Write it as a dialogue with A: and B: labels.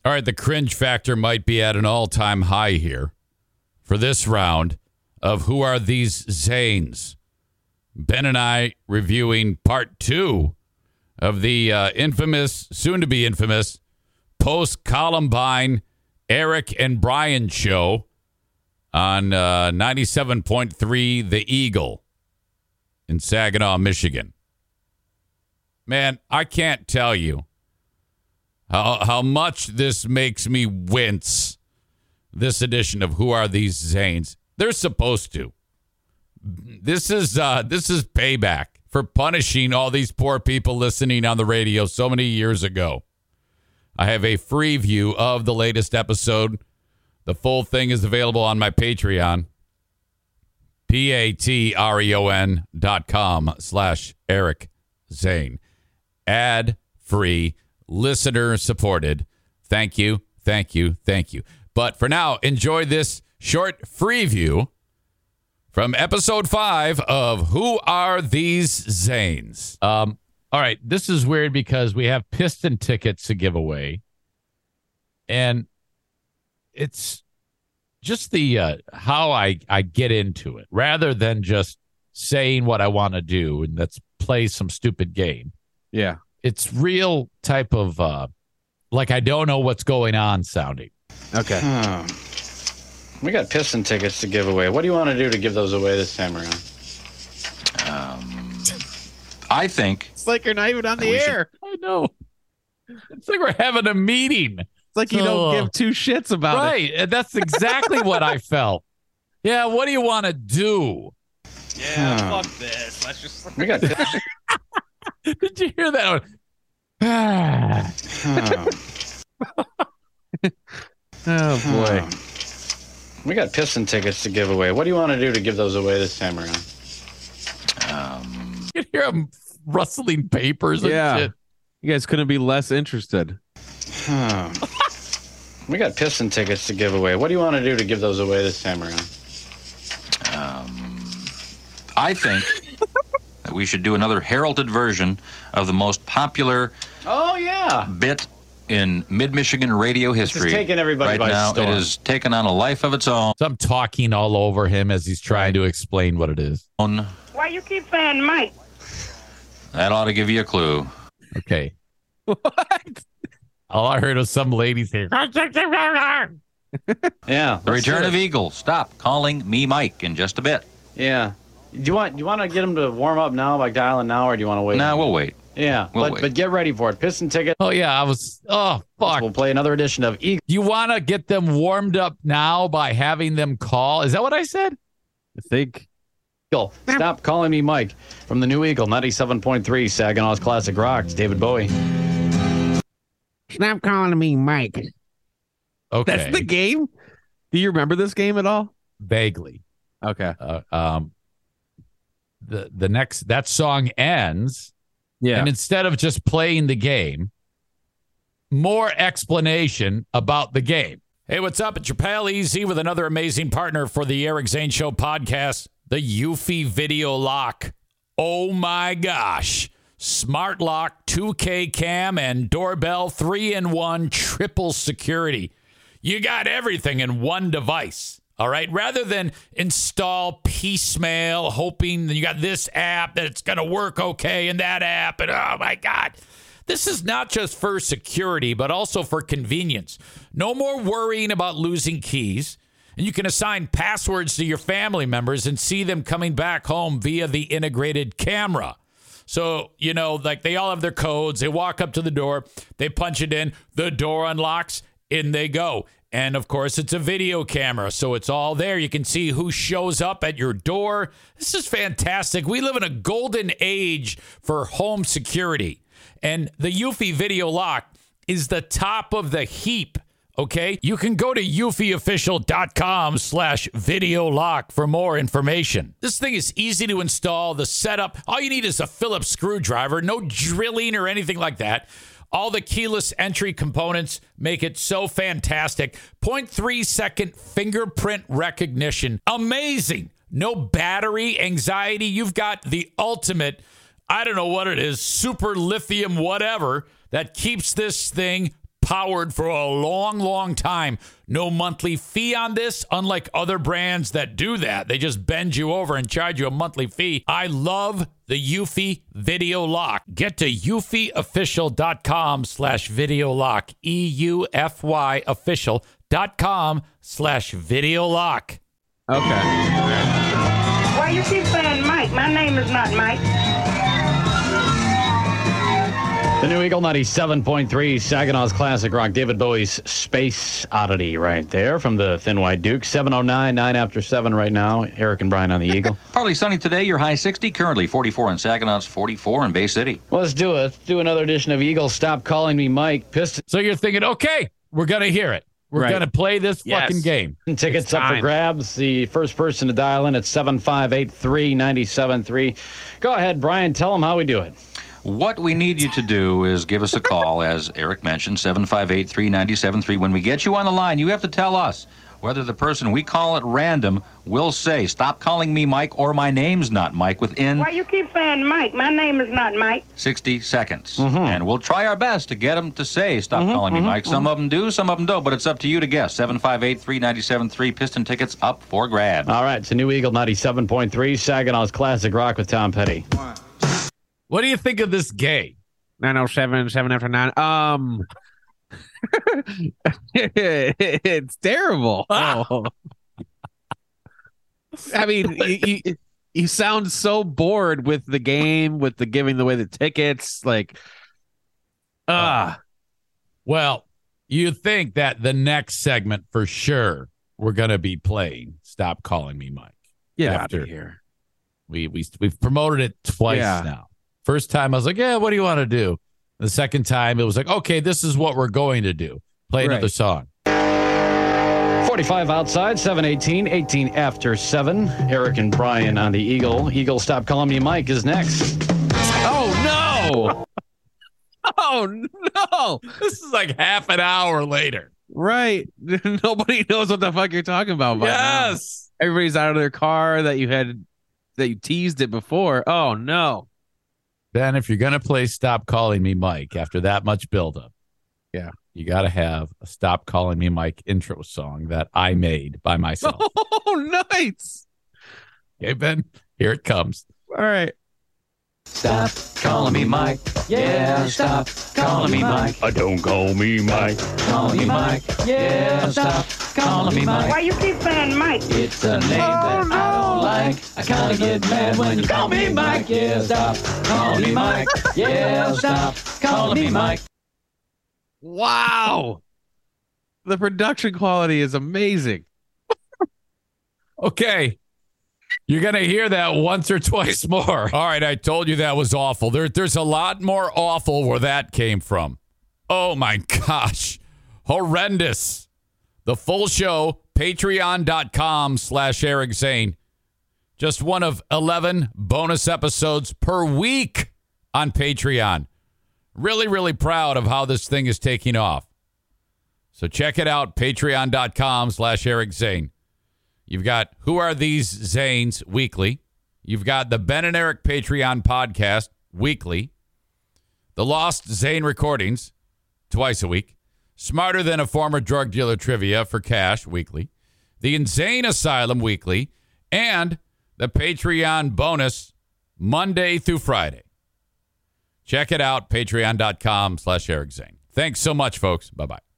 A: All right, the cringe factor might be at an all-time high here for this round of Who Are These Zanes? Ben and I reviewing part 2 of the infamous, soon-to-be infamous, post-Columbine Eric and Brian show on 97.3 The Eagle in Saginaw, Michigan. Man, I can't tell you how much this makes me wince, this edition of Who Are These Zanes? They're supposed to. This is payback for punishing all these poor people listening on the radio so many years ago. I have a free view of the latest episode. The full thing is available on my Patreon. patreon.com/Eric Zane. Ad free, listener supported. Thank you, thank you, thank you. But for now, enjoy this short free view from episode 5 of Who Are These Zanes? All right, this is weird because we have Piston tickets to give away. And it's just the how I get into it rather than just saying what I want to do and let's play some stupid game.
B: Yeah.
A: It's real type of like I don't know what's going on sounding.
B: Okay.
C: We got Piston tickets to give away. What do you want to do to give those away this time around?
D: I think
B: It's like you're not even on the air.
A: I know. It's like we're having a meeting.
B: It's like you don't give two shits about it.
A: Right. And that's exactly what I felt. Yeah, what do you want to do?
E: Yeah, fuck this. Let's just.
C: We got Piston.
A: Did you hear that?
B: Oh, boy.
C: We got Piston tickets to give away. What do you want to do to give those away this time around?
A: You hear them rustling papers and
B: Yeah.
A: shit.
B: You guys couldn't be less interested.
C: We got Piston tickets to give away. What do you want to do to give those away this time around?
D: I think that we should do another heralded version of the most popular
C: Oh, yeah.
D: bit in mid-Michigan radio history.
C: taking everybody
D: right
C: by
D: now.
C: storm.
D: It has taken on a life of its own.
A: So I'm talking all over him as he's trying to explain what it is.
F: Why you keep saying Mike?
D: That ought to give you a clue.
A: Okay. What? All I heard was some lady say,
C: Yeah.
D: The return of Eagle. Stop calling me Mike in just a bit.
C: Yeah. Do you want to get them to warm up now by dialing now, or do you want to wait?
D: No, we'll wait.
C: Yeah,
D: We'll wait.
C: but get ready for it. Piston ticket.
A: oh, yeah, fuck.
C: We'll play another edition of Eagle.
A: You want to get them warmed up now by having them call? Is that what I said?
B: I think.
C: Stop calling me Mike from the New Eagle, 97.3 Saginaw's Classic Rock. It's David Bowie.
F: Stop calling me Mike.
A: Okay.
B: That's the game? Do you remember this game at all?
A: Vaguely.
B: Okay.
A: The next, that song ends.
B: Yeah.
A: And instead of just playing the game, more explanation about the game. Hey, what's up? It's your pal Easy with another amazing partner for the Eric Zane Show podcast, the Eufy Video Lock. Oh my gosh. Smart Lock, 2K cam, and doorbell 3-in-1 triple security. You got everything in one device. All right. Rather than install piecemeal, hoping that you got this app that it's going to work okay and that app. And oh my God, this is not just for security, but also for convenience. No more worrying about losing keys. And you can assign passwords to your family members and see them coming back home via the integrated camera. So, you know, like they all have their codes. They walk up to the door. They punch it in. The door unlocks. In they go. And, of course, it's a video camera, so it's all there. You can see who shows up at your door. This is fantastic. We live in a golden age for home security. And the Eufy Video Lock is the top of the heap, okay? You can go to eufyofficial.com/video lock for more information. This thing is easy to install. The setup, all you need is a Phillips screwdriver, no drilling or anything like that. All the keyless entry components make it so fantastic. 0.3-second fingerprint recognition. Amazing. No battery anxiety. You've got the ultimate, I don't know what it is, super lithium whatever that keeps this thing powered for a long, long time. No monthly fee on this, unlike other brands that do that. They just bend you over and charge you a monthly fee. I love the Eufy Video Lock. Get to eufyofficial.com/video lock. EUFY official.com/video lock.
B: Okay.
F: Why you keep saying Mike? My name is not Mike.
C: The New Eagle 97.3 Saginaw's Classic Rock. David Bowie's Space Oddity right there from the Thin White Duke. 7:09, 9 after 7 right now. Eric and Brian on the Eagle.
D: Partly sunny today, your high 60, currently 44 in Saginaw, it's 44 in Bay City.
C: Let's do it. Let's do another edition of Eagle. Stop calling me Mike. Pistons
A: So you're thinking, okay, we're going to hear it. We're
B: Right.
A: going to play this
B: Yes.
A: fucking game.
C: tickets
B: It's
C: up for
B: time.
C: grabs. The first person to dial in at 758-397-3. Go ahead, Brian. Tell them how we do it.
D: What we need you to do is give us a call, as Eric mentioned, 758-397-3. When we get you on the line, you have to tell us whether the person we call at random will say, stop calling me Mike, or my name's not Mike, within
F: Why you keep saying Mike? My name is not Mike.
D: 60 seconds. And we'll try our best to get them to say, stop calling me Mike. Some of them do, some of them don't, but it's up to you to guess. 758-397-3. Piston tickets up for grabs.
C: All right, it's a New Eagle 97.3 Saginaw's Classic Rock with Tom Petty.
A: What do you think of this game?
B: 907, 7 after 9. It's terrible. Oh. I mean, you sound so bored with the game, with the giving away the tickets. Like,
A: Well, you think that the next segment for sure we're going to be playing Stop Calling Me Mike.
B: yeah,
A: After-
B: out of here.
A: We've promoted it twice
B: Yeah.
A: now. First time I was like, yeah, what do you want to do? The second time it was like, okay, this is what we're going to do. Play another
B: Right.
A: song.
C: 45 outside, 7:18, 18 after 7. Eric and Brian on the Eagle. Eagle, Stop Calling Me Mike is next.
B: Oh, no. Oh, no.
A: This is like half an hour later.
B: Right. Nobody knows what the fuck you're talking about. By now.
A: Yes.
B: Everybody's out of their car that you teased it before. Oh, no.
A: Ben, if you're going to play Stop Calling Me Mike after that much buildup,
B: Yeah.
A: you got to have a Stop Calling Me Mike intro song that I made by myself.
B: Oh, nice.
A: Okay, Ben, here it comes.
B: All right.
C: Stop calling me Mike. Yeah, stop calling me Mike. Don't call me Mike. Call me Mike. Yeah, stop calling me Mike.
F: Why you keep saying Mike?
C: It's a name that I don't like. I kind of get mad when you call me Mike. Yeah, stop calling me Mike. Yeah, stop calling me Mike.
B: Wow. The production quality is amazing.
A: Okay. You're going to hear that once or twice more. All right, I told you that was awful. There's a lot more awful where that came from. Oh, my gosh. Horrendous. The full show, patreon.com/Eric Zane. Just one of 11 bonus episodes per week on Patreon. Really, really proud of how this thing is taking off. So check it out, patreon.com/Eric Zane. You've got Who Are These Zanes weekly. You've got the Ben and Eric Patreon podcast weekly. The Lost Zane recordings twice a week. Smarter Than a Former Drug Dealer trivia for cash weekly. The Insane Asylum weekly. And the Patreon bonus Monday through Friday. Check it out, patreon.com/Eric Zane. Thanks so much, folks. Bye-bye.